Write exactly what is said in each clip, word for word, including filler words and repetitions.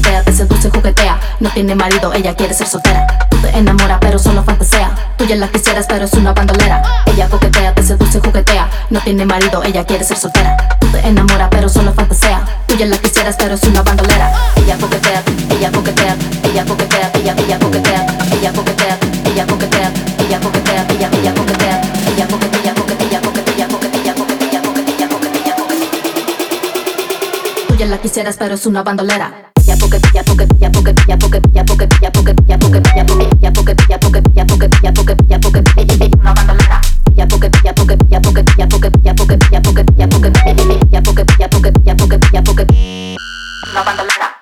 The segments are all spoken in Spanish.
coquetea, te seduce, juguetea. No tiene marido, ella quiere ser soltera. Tú te enamoras pero solo fantasea. Tú ya la quisieras pero es una bandolera. Ella coquetea, te seduce, juguetea. No tiene marido, ella quiere ser soltera. Tú te enamoras pero solo fantasea. Tú ya la quisieras pero es una bandolera. Ella coquetea, ella coquetea, ella coquetea, ella, ella coquetea, ella coquetea, ella coquetea, ella coquetea, ella, ella coquetea, ella coquetea, coquetea, coquetea, coquetea, coquetea, coquetea, coquetea, coquetea. Tú ya la quisieras pero es una bandolera. Ella coquetea, coquetea, coquetea, coquetea, coquetea, coquetea, coquetea, coquetea, coquetea, coquetea, coquetea, coquetea, coquetea, ella una bandolera. Ella coquetea, coquetea, coquetea, coquetea, coquetea, coquetea, coquetea, ella coquetea, coquetea, coquetea, coquetea, una bandolera.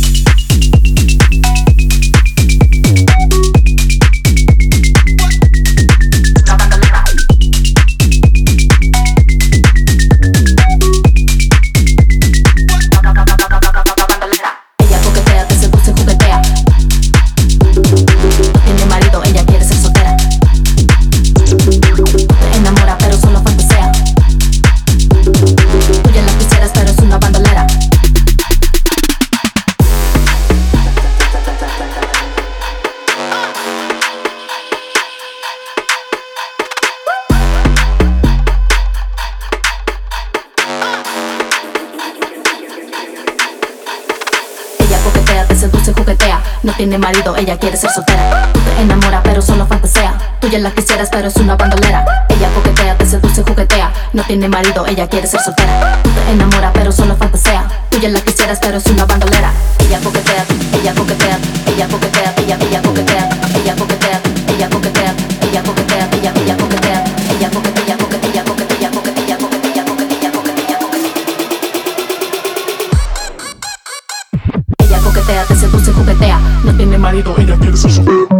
Te seduce, juguetea, no tiene marido, ella quiere ser soltera. Tú te enamoras pero solo fantasea. Tú ya la quisieras pero es una bandolera. Ella coquetea, te seduce, juguetea. No tiene marido, ella quiere ser soltera. Tú te enamoras pero solo fantasea. Tú ya la quisieras pero es una bandolera. Ella coquetea, ella coquetea, ella coquetea, ella, ella coquetea, ella coquetea, ella coquetea, ella coquetea, ella, ella coquetea, ella coquetea, coquetea, coquetea, coquetea, coquetea, coquetea, coquetea, coquetea. Ella coquetea, te seduce, juguetea. No tiene marido, ella quiere ser soltera.